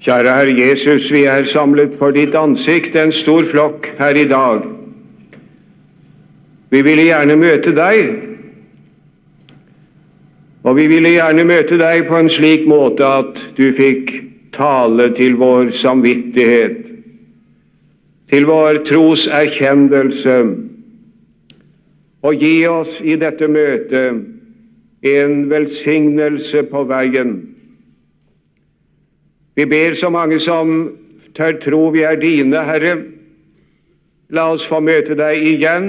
Kjære Herre Jesus, vi er samlet for ditt ansikt, en stor flokk her i dag. Vi ville gjerne møte deg, og vi ville gjerne møte deg på en slik måte at du fikk tale til vår samvittighet, til vår troserkjennelse, og gi oss i dette møtet en velsignelse på veien. Vi ber så mange som tør tro vi er dine, Herre. La oss få møte deg igjen.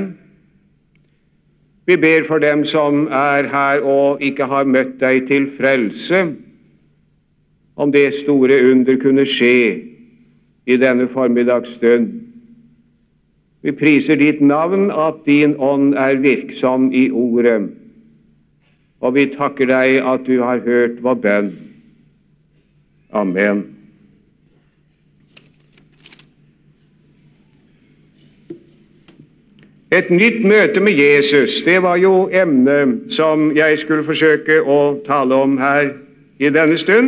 Vi ber for dem som er her og ikke har møtt deg til frelse, om det store under kunne skje i denne formiddagsstund. Vi priser ditt navn, at din ånd er virksom i ordet, og vi takker deg at du har hørt vår bønn. Amen. Et nytt møte med Jesus, det var jo emnet som jeg skulle forsøke å tale om her i denne stund.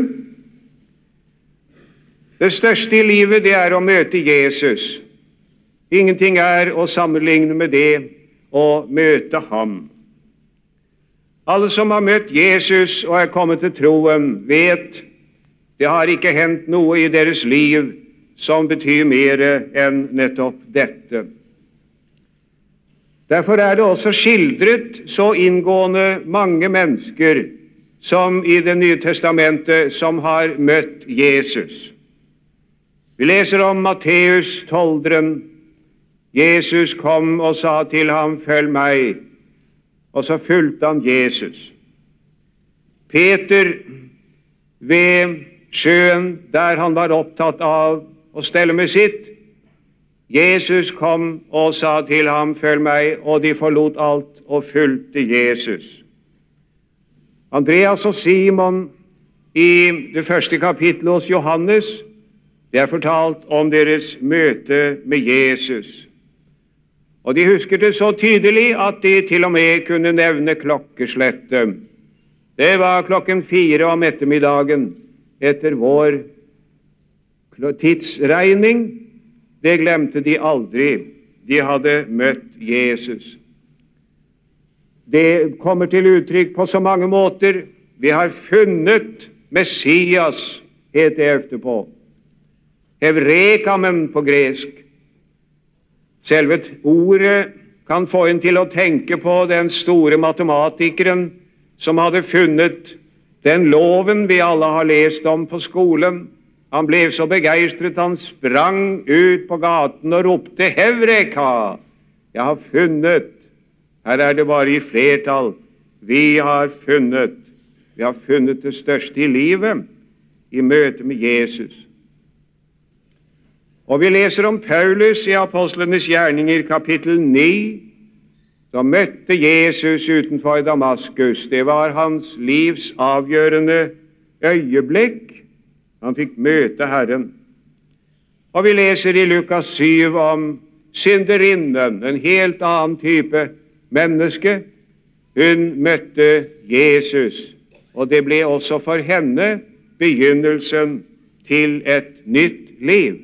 Det største i livet, det er å møte Jesus. Ingenting er å sammenligne med det å møte ham. Alle som har møtt Jesus og er kommet til troen, vet det har ikke hendt noe i deres liv som betyr mer enn nettopp dette. Derfor er det også skildret så inngående mange mennesker som i Det nye testamentet som har møtt Jesus. Vi leser om Matteus tolderen. Jesus kom og sa til ham, følg meg, og så fulgte han Jesus. Peter ved sjøen, der han var opptatt av å stelle med sitt. Jesus kom og sa til ham, følg meg, og de forlot alt og fulgte Jesus. Andreas og Simon i det første kapittelet hos Johannes, det er fortalt om deres møte med Jesus. Og de husket det så tydelig at de til og med kunne nevne klokkeslettet. Det var 4:00 om ettermiddagen etter vår tidsregning. Det glemte de aldri. De hadde møtt Jesus. Det kommer til uttrykk på så mange måter. Vi har funnet Messias, het det etterpå. Hevrekamen på gresk. Selve ordet kan få en til å tenke på den store matematikeren som hadde funnet den loven vi alle har lest om på skolen. Han ble så begeistret, han sprang ut på gaten og ropte, Hevreka! Jeg har funnet. Her er det bare i flertall. Vi har funnet det største i livet i møte med Jesus. Og vi leser om Paulus i Apostlenes gjerninger kapittel 9, som møtte Jesus utenfor Damaskus. Det var hans livs avgjørende øyeblikk. Han fikk møte Herren. Og vi leser i Lukas 7 om synderinnen, en helt annen type menneske. Hun møtte Jesus, og det ble også for henne begynnelsen til et nytt liv.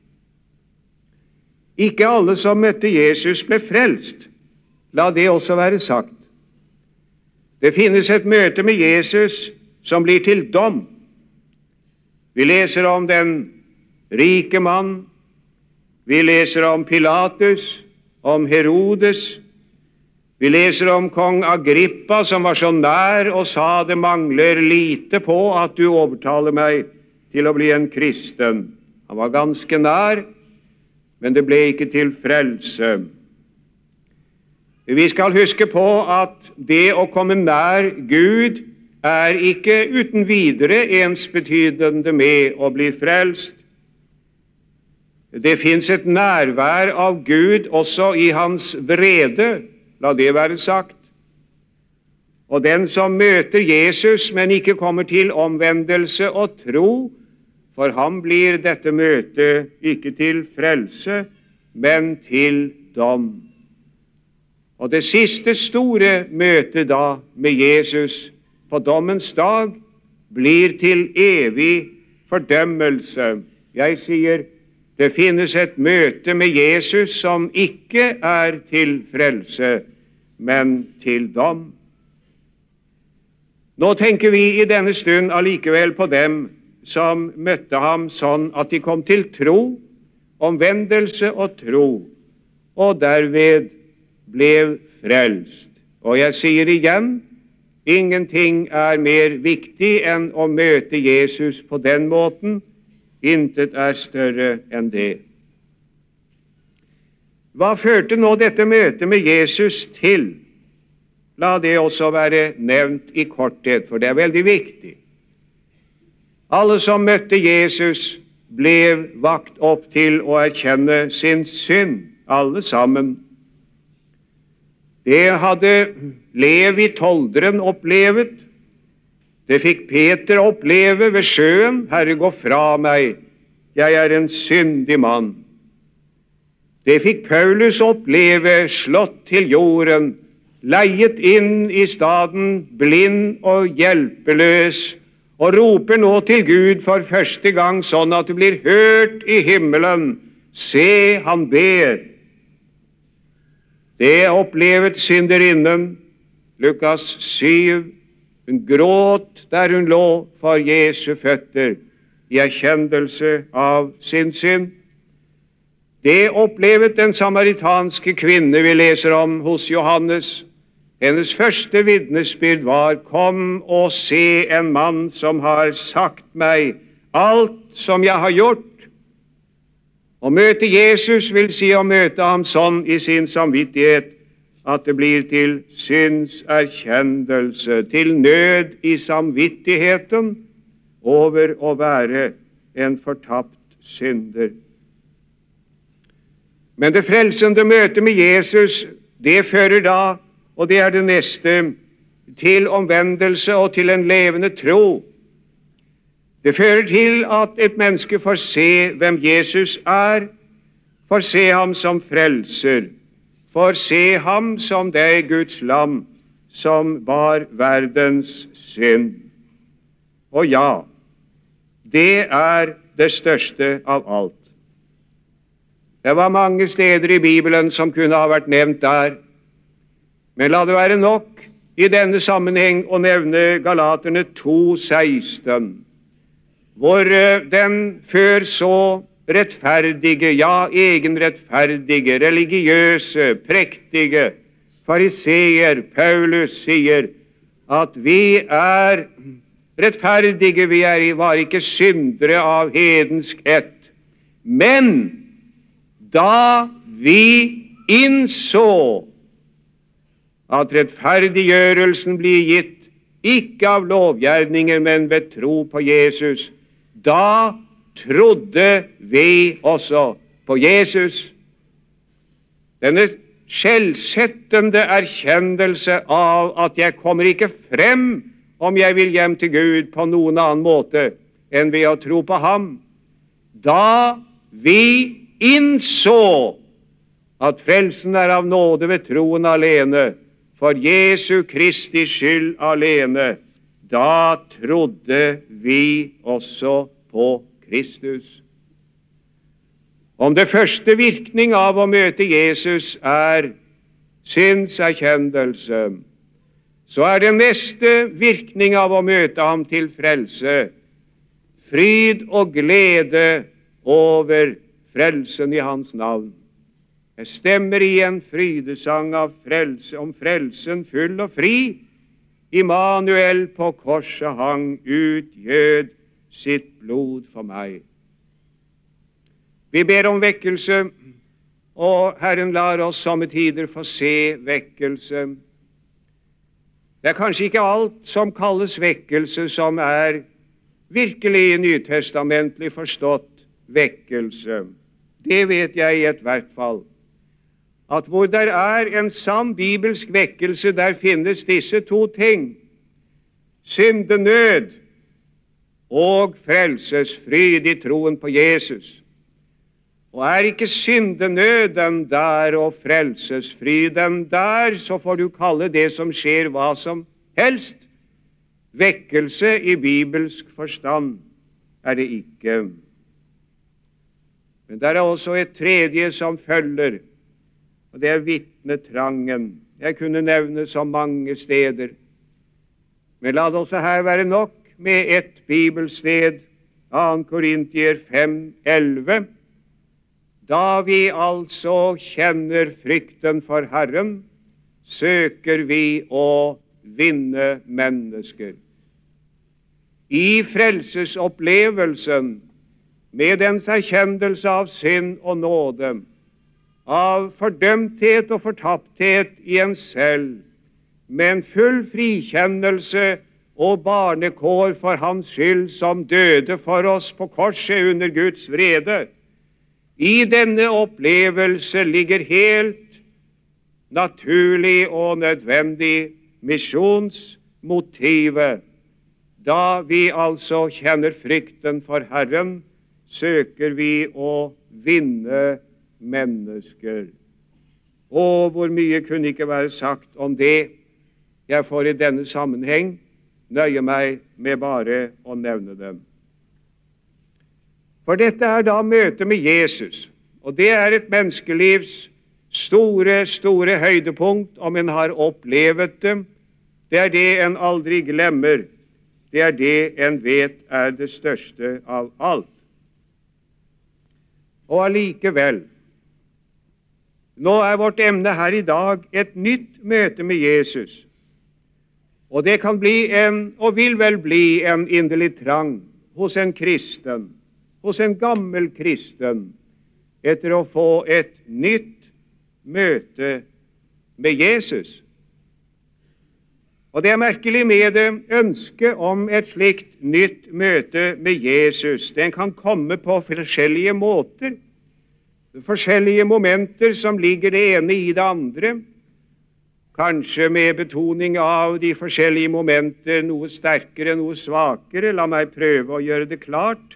Ikke alle som møtte Jesus ble frelst. La det også være sagt. Det finnes et møte med Jesus som blir til dom. Vi leser om den rike mann. Vi leser om Pilatus, om Herodes. Vi leser om kong Agrippa som var så nær og sa det mangler lite på at du overtaler meg til å bli en kristen. Han var ganske nær, men det ble ikke til frelse. Vi skal huske på at det å komme nær Gud er ikke uten videre ensbetydende med å bli frelst. Det finnes et nærvær av Gud også i hans vrede, la det være sagt. Og den som møter Jesus, men ikke kommer til omvendelse og tro, for ham blir dette møtet ikke til frelse, men til dom. Og det siste store møtet da med Jesus på dommens dag blir til evig fordømmelse. Jeg sier det finnes et møte med Jesus som ikke er til frelse, men til dom. Nå tenker vi i denne stund allikevel på dem som møtte ham sånn at de kom til tro, omvendelse og tro, og derved ble frelst. Og jeg sier igjen, ingenting er mer viktig enn å møte Jesus på den måten. Intet er større enn det. Hva førte nå dette møtet med Jesus til? La det også være nevnt i korthet, for det er veldig viktig. Alle som møtte Jesus, ble vakt opp til å erkjenne sin synd, alle sammen. Det hadde Levi tolderen opplevet. Det fikk Peter oppleve ved sjøen. Herre, gå fra meg, jeg er en syndig mann. Det fikk Paulus oppleve, slått til jorden, leiet inn i staden, blind og hjelpeløs, og roper nå til Gud for første gang sånn at det blir hørt i himmelen. Se, han ber. Det opplevet synderinnen, Lukas 7. Hun gråt der hun lå for Jesu føtter i erkjennelse av sin synd. Det opplevet den samaritanske kvinne vi leser om hos Johannes. Hennes første vitnesbyrd var: kom og se en mann som har sagt meg alt som jeg har gjort. Å møte Jesus vil si å møte ham sånn i sin samvittighet at det blir til synserkjennelse, til nød i samvittigheten over å være en fortapt synder. Men det frelsende møtet med Jesus, det fører da, og det er det neste, til omvendelse og til en levende tro. Det fører til at et menneske får se hvem Jesus er, får se ham som frelser, får se ham som det Guds lam som bar verdens synd. Og ja, det er det største av alt. Det var mange steder i Bibelen som kunne ha vært nevnt der, men la det være nok i denne sammenheng å nevne Galaterne 2,16, hvor den før så rettferdige, ja, egenrettferdige, religiøse, prektige fariseer Paulus sier at vi er rettferdige, var ikke syndere av hedensk ett. Men da vi innså at rettferdiggjørelsen blir gitt ikke av lovgjerninger, men ved tro på Jesus, da trodde vi også på Jesus. Denne skjellsettende erkjennelse av at jeg kommer ikke frem om jeg vil hjem til Gud på noen annen måte enn ved å tro på ham. Da vi innså at frelsen er av nåde ved troen alene, for Jesu Kristi skyld alene, da trodde vi også på Kristus. Om det første virkning av å møte Jesus er synserkjennelse, så er det neste virkning av å møte ham til frelse fryd og glede over frelsen i hans navn. Jeg stemmer i en frydesang av frelse, om frelsen full og fri. Immanuel på korset hang, utgjød sitt blod for meg. Vi ber om vekkelse, og Herren lar oss somme tider få se vekkelse. Det er kanskje ikke alt som kalles vekkelse som er virkelig nytestamentlig forstått vekkelse. Det vet jeg i et hvert fall. At hvor der er en sann bibelsk vekkelse, der finnes disse to ting: syndenød og frelsesfryd i troen på Jesus. Og er ikke syndenøden der og frelsesfryden der, så får du kalle det som skjer hva som helst vekkelse i bibelsk forstand. er det ikke. Men det er også et tredje som følger, og det er vitnetrangen. Jeg kunne nevne så mange steder, men la det også her være nok med ett bibelsted, 2. Korintier 5:11. Da vi altså kjenner frykten for Herren, søker vi å vinne mennesker. I frelsesopplevelsen, med dens erkjennelse av synd og nåde, av fordømthet og fortapthet i en selv, med en full frikjennelse og barnekår for hans skyld som døde for oss på korset under Guds vrede. I denne opplevelse ligger helt naturlig og nødvendig misjonsmotivet. Da vi altså kjenner frykten for Herren, søker vi å vinne mennesker. Og hvor mye kunne ikke være sagt om det. Jeg får i denne sammenheng nøye meg med bare å nevne dem. For dette er da møtet med Jesus, og det er et menneskelivs store høydepunkt om en har opplevet det. Det er det en aldri glemmer. Det er det en vet er det største av alt. Og allikevel, nå er vårt emne her i dag et nytt møte med Jesus. Og det kan bli og vil vel bli en inderlig trang hos en kristen, hos en gammel kristen, etter å få et nytt møte med Jesus. Og det er merkelig med det ønsket om et slikt nytt møte med Jesus. Den kan komme på forskjellige måter, forskjellige momenter som ligger det ene i det andre, kanskje med betoning av de forskjellige momenter, noe sterkere, noe svakere. La meg prøve å gjøre det klart.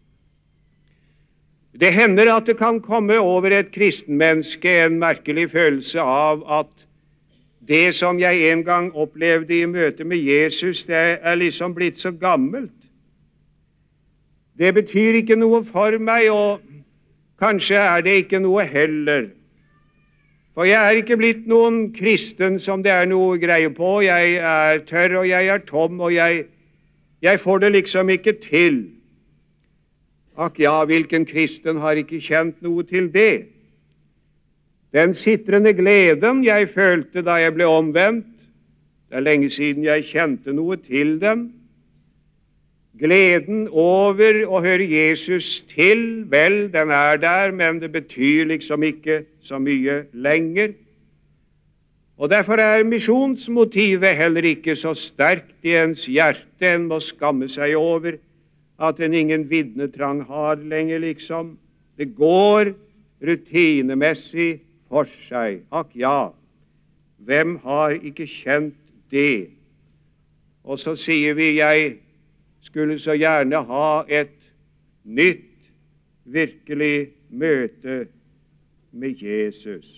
Det hender at det kan komme over et kristenmenneske en merkelig følelse av at det som jeg en gang opplevde i møte med Jesus, det er liksom blitt så gammelt. Det betyr ikke noe for meg, og kanskje er det ikke noe heller. For jeg er ikke blitt noen kristen som det er noe greie på. Jeg er tørr, og jeg er tom, og jeg får det liksom ikke til. Akk ja, hvilken kristen har ikke kjent noe til det? Den sitrende gleden jeg følte da jeg ble omvendt, det er lenge siden jeg kjente noe til den. Gleden over å høre Jesus til, vel, den er der, men det betyr liksom ikke så mye lenger. Og derfor er misjonsmotivet heller ikke så sterkt i ens hjerte. En må skamme seg over at en ingen vitnetrang har lenger, liksom. Det går rutinemessig for seg. Akk ja, hvem har ikke kjent det? Og så sier vi, jeg skulle så gjerne ha et nytt, virkelig møte med Jesus.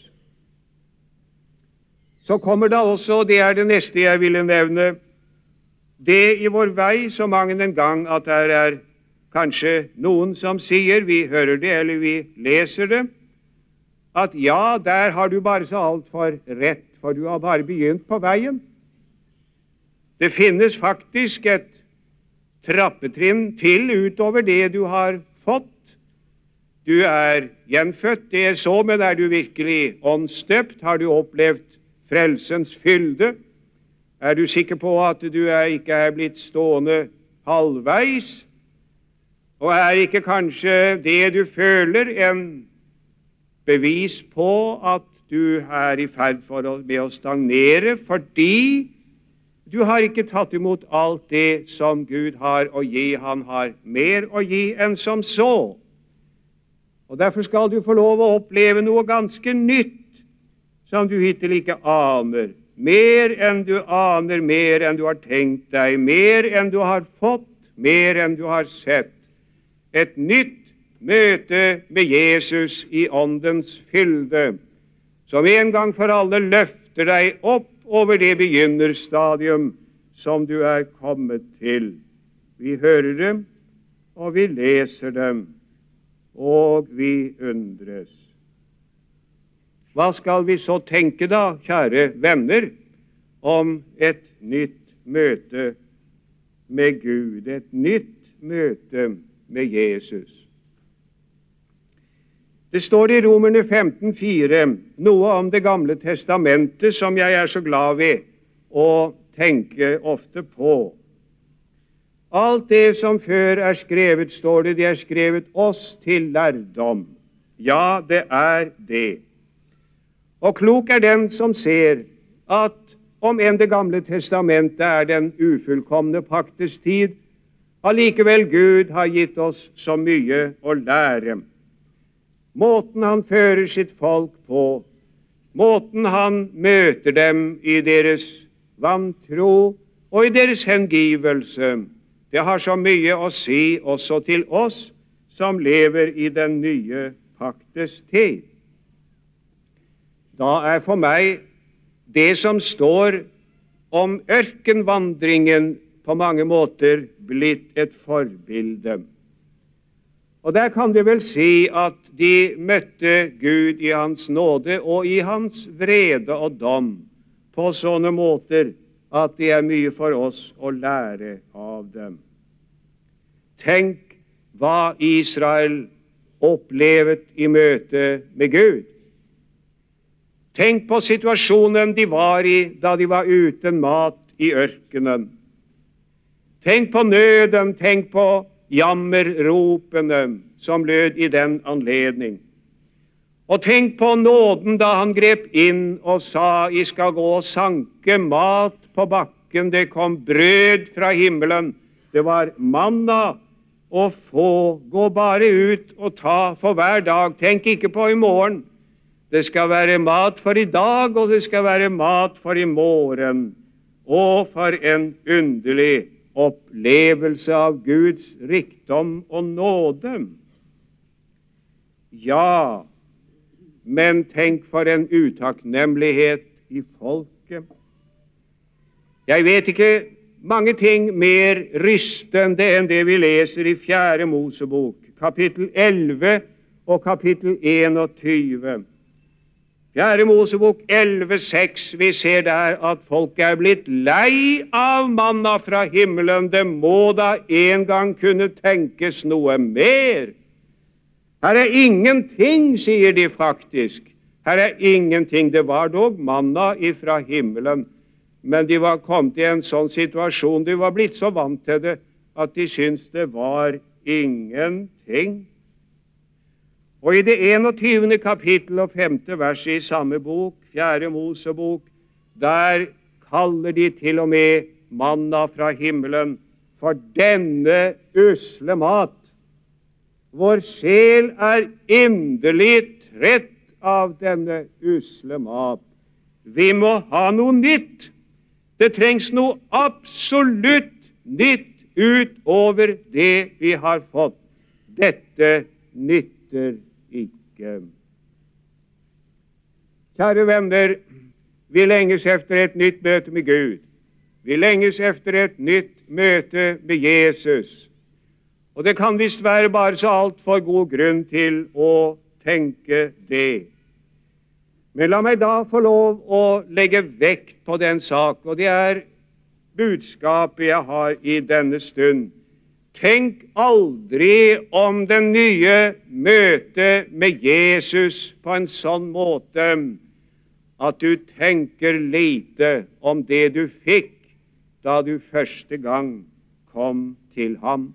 Så kommer da også, det er det neste jeg ville nevne, det i vår vei så mange en gang at det er kanskje noen som sier, vi hører det eller vi leser det, at ja, der har du bare så alt for rett, for du har bare begynt på veien. Det finnes faktisk et trappetrinn til utover det du har fått. Du er gjenfødt, det er så, men er du virkelig åndsdøpt? Har du opplevd frelsens fylde? Er du sikker på at du ikke er blitt stående halvveis? Og er ikke kanskje det du føler en bevis på at du er i ferd med å stagnere, fordi du har ikke tatt imot alt det som Gud har å gi. Han har mer å gi enn som så. Og derfor skal du få lov å oppleve noe ganske nytt som du hittil ikke aner. Mer enn du aner, mer enn du har tenkt deg, mer enn du har fått, mer enn du har sett. Et nytt møte med Jesus i åndens fylde, som en gang for alle løfter deg opp over det begynnerstadium som du er kommet til. Vi hører det, og vi leser dem, og vi undres. Hva skal vi så tenke da, kjære venner, om et nytt møte med Gud, et nytt møte med Jesus? Det står i Romerne 15,4 noe om Det gamle testamentet som jeg er så glad ved å tenke ofte på. Alt det som før er skrevet, står det er skrevet oss til lærdom. Ja, det er det. Og klok er den som ser at om enn Det gamle testamentet er den ufullkomne paktes tid, allikevel Gud har gitt oss så mye å lære. Måten han fører sitt folk på, måten han møter dem i deres vantro og i deres hengivelse, det har så mye å si også til oss som lever i den nye paktes tid. Da er for meg det som står om ørkenvandringen på mange måter blitt et forbilde. Og der kan vi vel si at de møtte Gud i Hans nåde og i Hans vrede og dom på sånne måter at det er mye for oss å lære av dem. Tenk hva Israel opplevet i møte med Gud. Tenk på situasjonen de var i da de var uten mat i ørkenen. Tenk på nøden, tenk på jammerropene som lød i den anledning. Og tenk på nåden da han grep inn og sa, «I skal gå og sanke mat på bakken». Det kom brød fra himmelen. Det var manna å få. Gå bare ut og ta for hver dag. Tenk ikke på i morgen. Det skal være mat for i dag, og det skal være mat for i morgen. Og for en underlig opplevelse av Guds rikdom og nåde. Ja, men tenk for en utakknemlighet i folket. Jeg vet ikke mange ting mer rystende enn det vi leser i 4. Mosebok, kapittel 11 og kapittel 21. 4. Mosebok 11,6, vi ser der at folk er blitt lei av manna fra himmelen. Det må da en gang kunne tenkes noe mer. Her er ingenting, sier de faktisk. Her er ingenting. Det var dog manna ifra himmelen, men de var kommet i en sånn situasjon, de var blitt så vant til det, at de syntes det var ingenting. Og i det 21. kapittel og 5. vers i samme bok, 4. Mosebok, der kaller de til og med manna fra himmelen for denne usle mat. Vår sjel er inderlig trett av denne usle mat. Vi må ha noe nytt. Det trengs noe absolutt nytt utover det vi har fått. Dette nytter ikke. Kjære venner, vi lenges efter et nytt møte med Gud. Vi lenges efter et nytt møte med Jesus. Og det kan visst være bare så altfor god grunn til å tenke det. Men la meg da få lov å legge vekt på den sak, og det er budskapet jeg har i denne stund. Tenk aldri om det nye møtet med Jesus på en sånn måte at du tenker lite om det du fikk da du første gang kom til ham.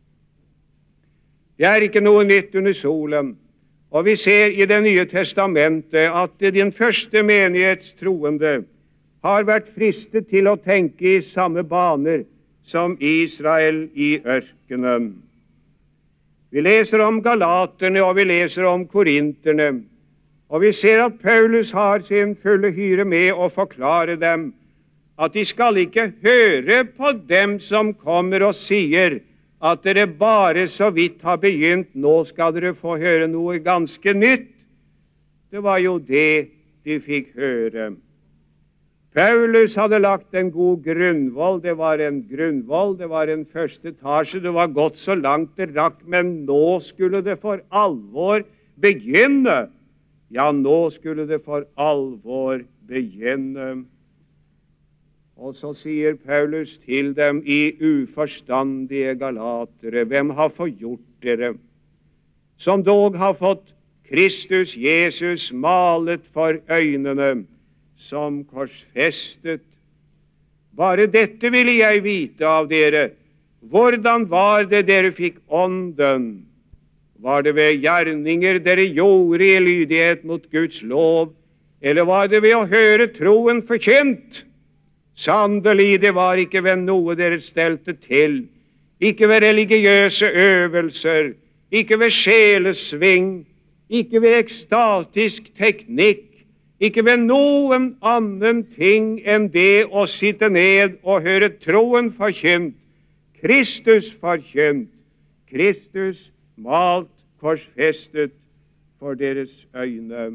Det er ikke noe nytt under solen, og vi ser i Det nye testamentet at den første menighets troende har vært fristet til å tenke i samme baner som Israel i ørkenen. Vi leser om galaterne, og vi leser om korinterne, og vi ser at Paulus har sin fulle hyre med å forklare dem at de skal ikke høre på dem som kommer og sier at dere bare så vidt har begynt, nå skal dere få høre noe ganske nytt. Det var jo det de fikk høre. Paulus hadde lagt en god grunnvoll. Det var en grunnvoll, det var en første etasje. Det var gått så langt det rakk, men nå skulle det for alvor begynne. Ja, nå skulle det for alvor begynne. Og så sier Paulus til dem, i uforstandige galatere, hvem har forgjort dere, som dog har fått Kristus Jesus malet for øynene, som korsfestet? Bare dette ville jeg vite av dere. Hvordan var det dere fikk ånden? Var det ved gjerninger dere gjorde i lydighet mot Guds lov, eller var det ved å høre troen forkynt? Sannelig, det var ikke ved noe dere stelte til, ikke ved religiøse øvelser, ikke ved sjelesving, ikke ved ekstatisk teknikk, ikke ved noen annen ting enn det å sitte ned og høre troen forkynt, Kristus forkynt, Kristus malt, korsfestet for deres øyne.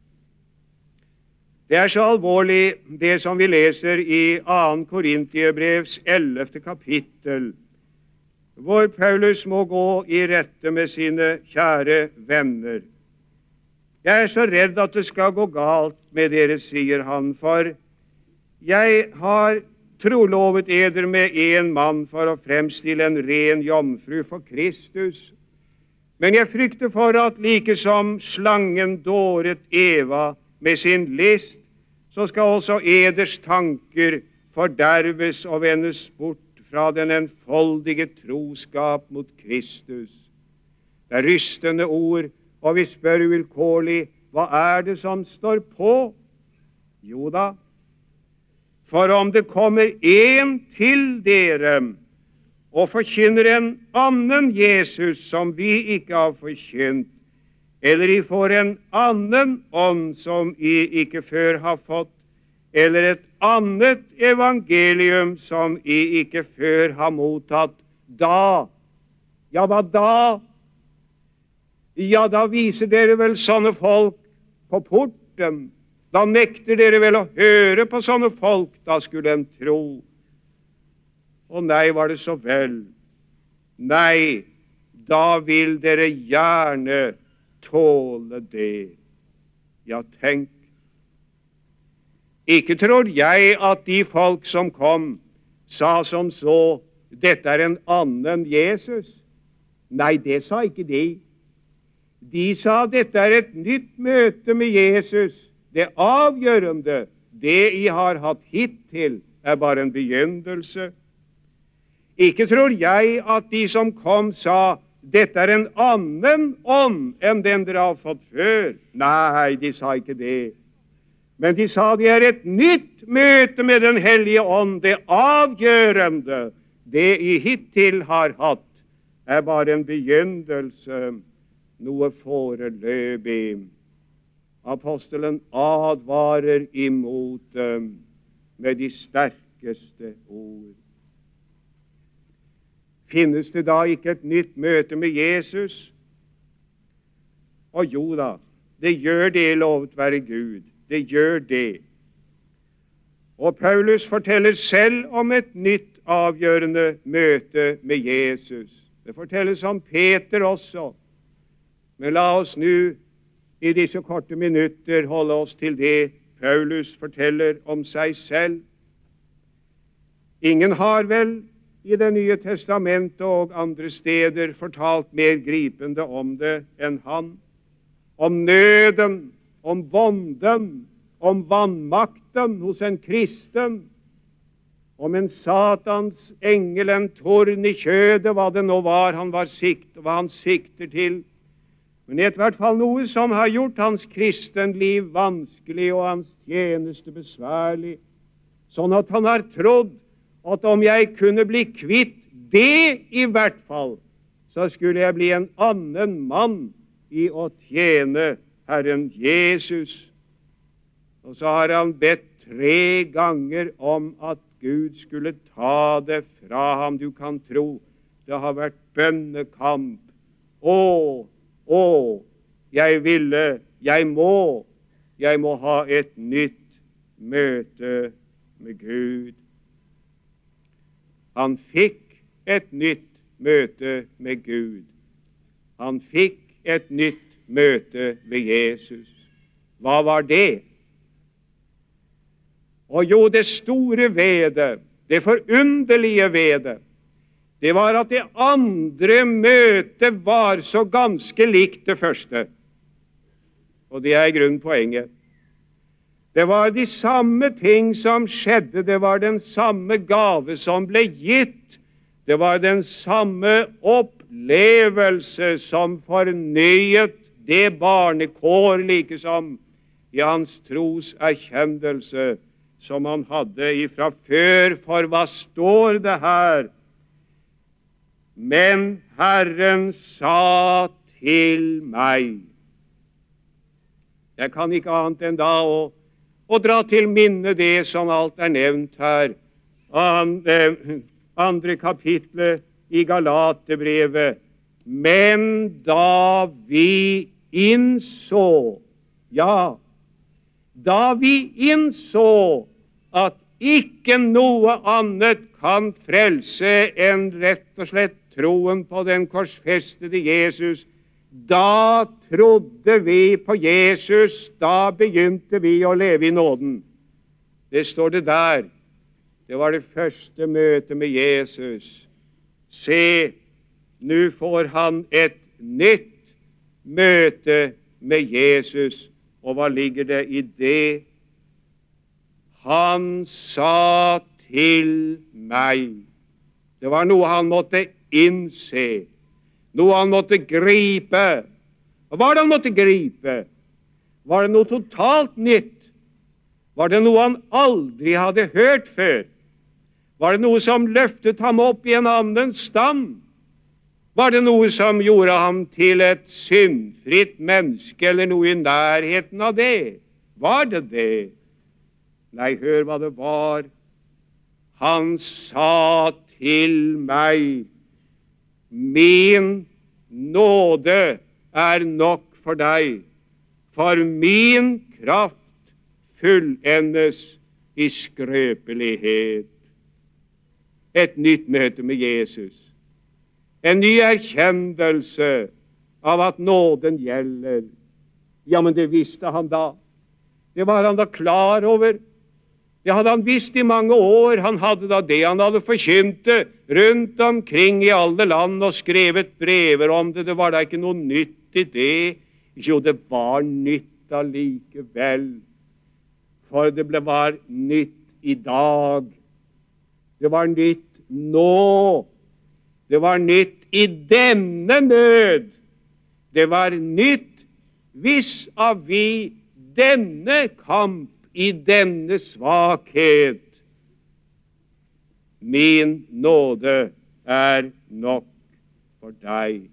Det er så alvorlig, det som vi leser i 2. Korintiabrevs 11. kapittel, hvor Paulus må gå i rette med sine kjære venner. Jeg er så redd at det skal gå galt med dere, sier han, for jeg har trolovet eder med en mann for å fremstille en ren jomfru for Kristus. Men jeg frykter for at like som slangen dåret Eva med sin list, så skal også eders tanker forderves og vendes bort fra den enfoldige troskap mot Kristus. Det er rystende ord, og vi spør uvilkårlig, hva er det som står på? Jo da, for om det kommer en til dere og forkynner en annen Jesus som vi ikke har forkynt, eller I får en annen ånd som I ikke før har fått, eller et annet evangelium som I ikke før har mottatt, da, ja, hva da? Ja, da viser dere vel sånne folk på porten. Da nekter dere vel å høre på sånne folk, da skulle en tro. Og nei, var det så vel. Nei, da vil dere gjerne tåle det. Ja, tenk. Ikke tror jeg at de folk som kom, sa som så, dette er en annen Jesus. Nei, det sa ikke de. De sa dette er et nytt møte med Jesus. Det avgjørende, det I har hatt hittil, er bare en begynnelse. Ikke tror jeg at de som kom sa, dette er en annen ånd enn den dere har fått før. Nei, de sa ikke det. Men de sa det er et nytt møte med den hellige ånd. Det avgjørende, det I hittil har hatt, er bare en begynnelse, noe foreløpig. Apostelen advarer imot med de sterkeste ord. Finnes det da ikke et nytt møte med Jesus? Og jo da, det gjør det, lovet være Gud. Det gjør det. Og Paulus forteller selv om et nytt avgjørende møte med Jesus. Det fortelles om Peter også. Men la oss nå i disse korte minutter holde oss til det Paulus forteller om seg selv. Ingen har vel i Det nye testamentet og andre steder fortalt mer gripende om det enn han. Om nøden, om vonden, om vanmakten hos en kristen, om en Satans engel, en torn i kjødet, hva det nå var hva han sikter til. Men i hvert fall noe som har gjort hans kristenliv vanskelig og hans tjeneste besværlig, sånn at han har trodd at om jeg kunne bli kvitt det i hvert fall, så skulle jeg bli en annen mann I å tjene Herren Jesus. Og så har han bedt 3 ganger om at Gud skulle ta det fra ham. Du kan tro det har vært bønnekamp. Jeg må ha et nytt møte med Gud. Han fikk et nytt møte med Gud. Han fikk et nytt møte ved Jesus. Hva var det? Og jo, det store ved det, det forunderlige ved det, det var at det andre møtet var så ganske likt det første. Og det er i grunnen poenget. Det var de samme ting som skjedde, det var den samme gave som ble gitt, det var den samme opplevelse som fornyet det barnekår, like som i hans troserkjennelse som han hadde ifra før. For hva står det her? Men Herren sa til meg. Jeg kan ikke annet enn da å dra til minne det som alt er nevnt her. Andre kapitlet i Galaterbrevet. Men da vi innså, ja, da vi innså at ikke noe annet kan frelse enn rett og slett troen på den korsfestede Jesus, da trodde vi på Jesus, da begynte vi å leve i nåden. Det står det der. Det var det første møtet med Jesus. Se, nå får han et nytt møte med Jesus. Og hva ligger det i det? Han sa til meg. Det var noe han måtte innse, noe han måtte gripe. Og hva var det han måtte gripe? Var det noe totalt nytt? Var det noe han aldri hadde hørt før? Var det noe som løftet ham opp i en annen stand? Var det noe som gjorde ham til et syndfritt menneske, eller noe i nærheten av det? Var det det? Nei, hør hva det var. Han sa til meg, min nåde er nok for deg, for min kraft fullendes i skrøpelighet. Et nytt møte med Jesus. En ny erkjennelse av at nåden gjelder. Ja, men det visste han da. Det var han da klar over. Det hadde han visst i mange år. Han hadde da det han hadde forkynte rundt omkring i alle land og skrevet brever om det. Det var da ikke noe nytt i det. Jo, det var nytt allikevel. For det var nytt i dag. Det var nytt nå. Det var nytt i denne nød. Det var nytt vis-à-vis denne kamp, i denne svakhet. Min nåde er nok for deg.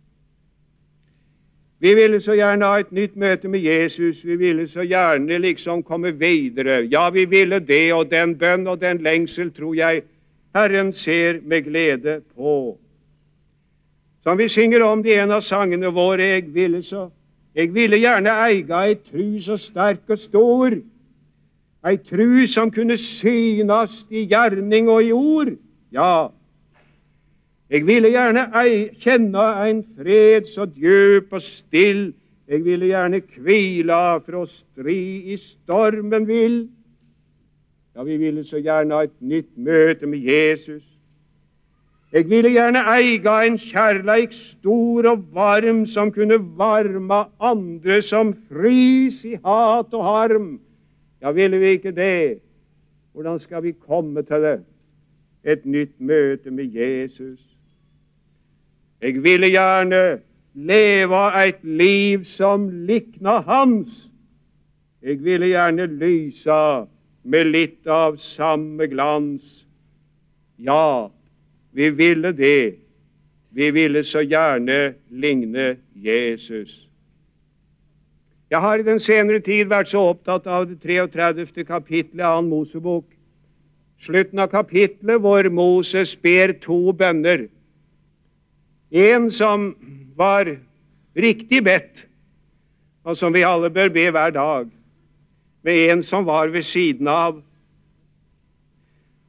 Vi ville så gjerne ha et nytt møte med Jesus. Vi ville så gjerne liksom komme videre. Ja, vi ville det, og den bønn og den lengsel tror jeg Herren ser med glede på. Som vi synger om det i en av sangene våre, jeg ville gjerne eie ei tru så sterk og stor, ei tru som kunne synast i gjerning og i ord. Ja, jeg ville gjerne kjenne en fred så djup og still. Jeg ville gjerne hvila fra stri i stormen vill. Ja, vi ville så gjerne ha et nytt møte med Jesus. Jeg ville gjerne eie en kjærleik stor og varm, som kunne varme andre som frys i hat og harm. Ja, ville vi ikke det? Hvordan skal vi komme til det? Et nytt møte med Jesus. Jeg ville gjerne leve et liv som likna hans. Jeg ville gjerne lyse med litt av samme glans. Ja, vi ville det. Vi ville så gjerne ligne Jesus. Jeg har i den senere tid vært så opptatt av det 33. kapitlet av 2. Mosebok. Slutten av kapitlet hvor Moses ber to bønner. En som var riktig bedt, og som vi alle bør be hver dag, med en som var ved siden av.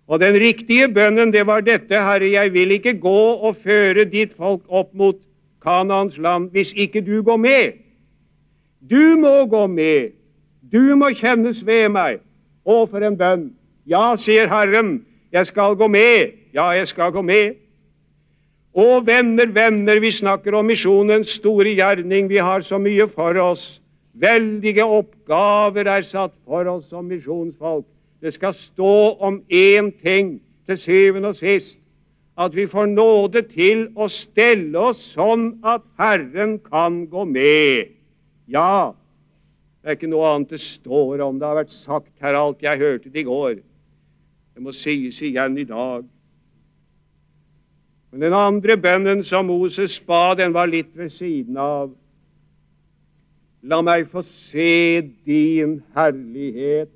Og den riktige bønnen, det var dette: Herre, jeg vil ikke gå og føre ditt folk opp mot Kanaans land hvis ikke du går med. Du må gå med. Du må kjennes ved meg. Å, for en bønn! Ja, sier Herren, jeg skal gå med. Ja, jeg skal gå med. Å, venner, venner, vi snakker om misjonens store gjerning. Vi har så mye for oss. Veldige oppgaver er satt for oss som misjonsfolk. Det skal stå om én ting til syvende og sist: at vi får nåde til å stelle oss sånn at Herren kan gå med. Ja, det er ikke noe annet det står om. Det har vært sagt her alt. Jeg hørte det i går. Det må sies igjen i dag. Men den andre bønnen som Moses ba, den var litt ved siden av. La meg få se din herlighet.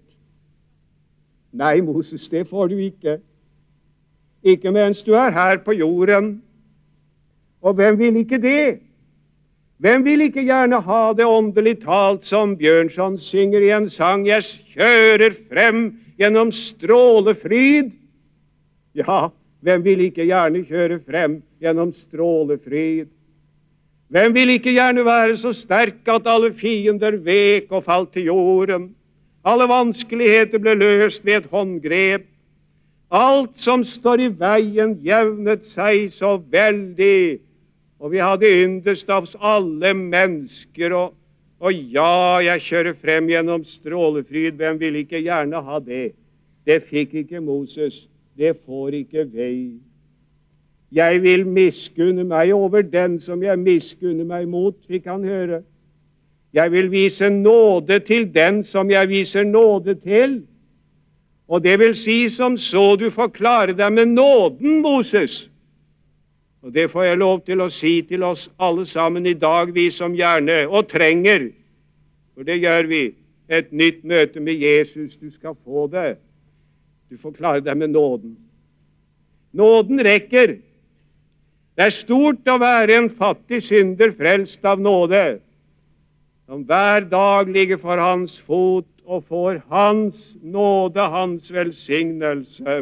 Nei, Moses, det får du ikke. Ikke mens du er her på jorden. Og hvem vil ikke det? Hvem vil ikke gjerne ha det åndelig talt, som Bjørnson synger i en sang: Jeg kjører frem gjennom strålefryd. Ja, hvem vil ikke gjerne kjøre frem gjennom strålefryd? Hvem vil ikke gjerne være så sterk at alle fiender vek og falt til jorden? Alle vanskeligheter ble løst ved et håndgrep. Alt som står i veien, jevnet seg så veldig. Og vi hadde yndest av oss alle mennesker. Og ja, jeg kjører frem gjennom strålefryd. Hvem vil ikke gjerne ha det? Det fikk ikke Moses. Det får ikke vei. Jeg vil miskunne meg over den som jeg miskunner meg mot, fikk han høre. Jeg vil vise nåde til den som jeg viser nåde til. Og det vil si som så: du får klare deg med nåden, Moses. Og det får jeg lov til å si til oss alle sammen i dag, vi som gjerne og trenger, for det gjør vi, et nytt møte med Jesus. Du skal få det. Du får klare deg med nåden. Nåden rekker. Det er stort å være en fattig synder frelst av nåde, som hver dag ligger for hans fot og får hans nåde, hans velsignelse.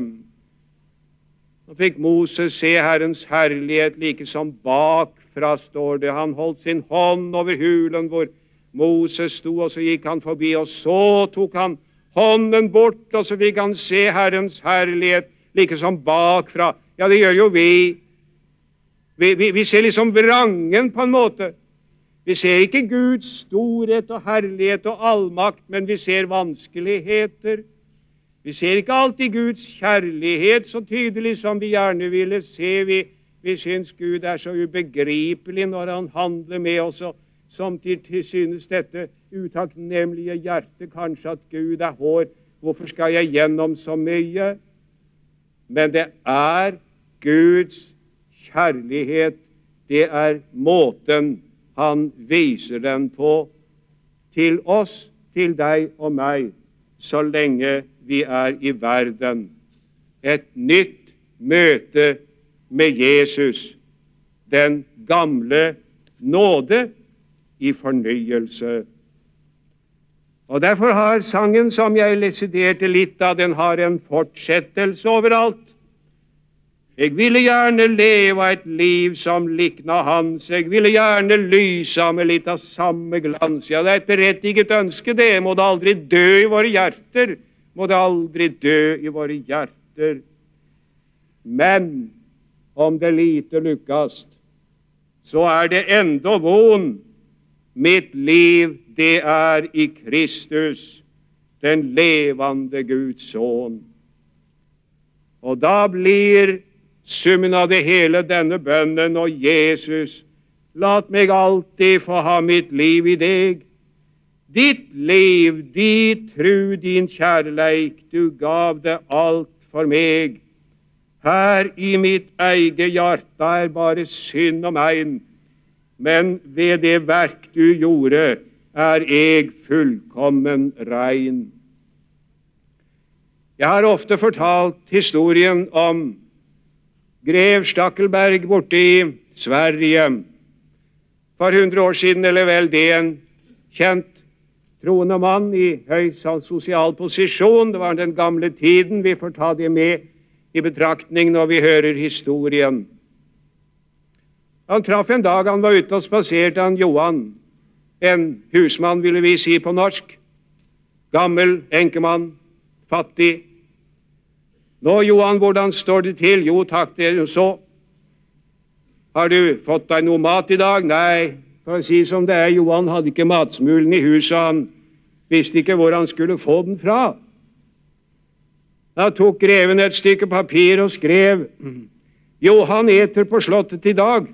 Nå fikk Moses se Herrens herlighet like som bakfra, står det. Han holdt sin hånd over hulen hvor Moses sto, og så gikk han forbi, og så tok han hånden bort, og så fikk han se Herrens herlighet like som bakfra. Ja, det gjør jo vi. Vi ser liksom vrangen på en måte. Vi ser ikke Guds storhet og herlighet og allmakt, men vi ser vanskeligheter. Vi ser ikke alltid Guds kjærlighet så tydelig som vi gjerne ville se. Vi syns Gud er så ubegripelig når han handler med oss, og samtidig synes dette utakknemlige hjertet kanskje at Gud er hård. Hvorfor skal jeg gjennom så mye? Men det er Guds kjærlighet. Det er måten han viser den på til oss, til deg og meg, så lenge vi er i verden. Et nytt møte med Jesus, den gamle nåde i fornyelse. Og derfor har sangen som jeg lesiderte litt av, den har en fortsettelse overalt. Jeg ville gjerne leve et liv som likna hans. Jeg ville gjerne lyse med litt av samme glans. Ja, det er et berettiget ønske, det. Må det aldri dø i våre hjerter. Må det aldri dø i våre hjerter. Men om det lite lykkast, så er det enda von. Mitt liv, det er i Kristus, den levende Guds sønn. Og da blir summen av det hele denne bønnen: og Jesus, lat meg alltid få ha mitt liv i deg. Ditt liv, din tru, din kjærleik, du gav det alt for meg. Her i mitt eget hjerte er bare synd og mein, men ved det verk du gjorde, er jeg fullkommen rein. Jeg har ofte fortalt historien om grev Stackelberg borte i Sverige. For 100 år siden, eller vel det, en kjent troende mann i høy sosial posisjon. Det var den gamle tiden, vi får ta det med i betraktning når vi hører historien. Han traff en dag, han var ute og spaserte, han Johan, en husmann, ville vi si på norsk. Gammel, enkemann, fattig. Nå, Johan, hvordan står det til? Jo, takk, det er jo så. Har du fått deg noe mat i dag? Nei, for å si som det er, Johan hadde ikke matsmulen i huset, han visste ikke hvor han skulle få den fra. Da tok greven et stykke papir og skrev, Johan eter på slottet i dag.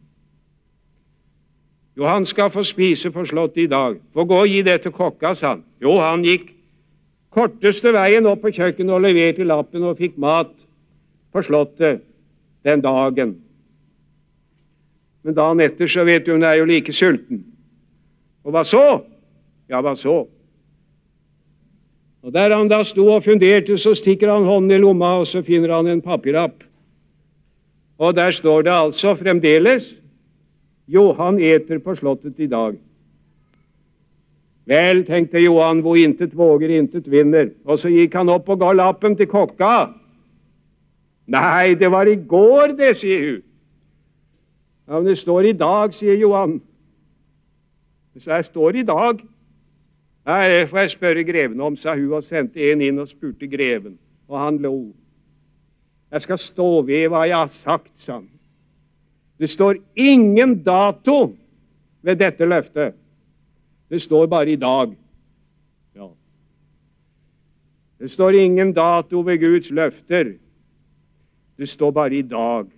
Jo, han skal få spise på slottet i dag. Få gå og gi det til kokka, sa han. Jo, han gikk korteste veien opp på kjøkkenet og leverte lappen og fikk mat på slottet den dagen. Men dagen etter så vet du, hun er jo like sulten. Og hva så? Ja, hva så? Og der han da sto og funderte, så stikker han hånden i lomma, og så finner han en papirlapp. Og der står det altså fremdeles, Johan eter på slottet i dag. Vel, tenkte Johan, hvor intet våger, intet vinner. Og så gikk han opp og ga lappen til kokka. Nei, det var i går, det, sier hun. Ja, men det står i dag, sier Johan. Så jeg står i dag. Nei, det får jeg spørre greven om, sa hun, og sendte en inn og spurte greven. Og han lo. Jeg skal stå ved hva jeg har sagt, sa han. Det står ingen dato ved dette løftet. Det står bare i dag. Ja. Det står ingen dato ved Guds løfter. Det står bare i dag.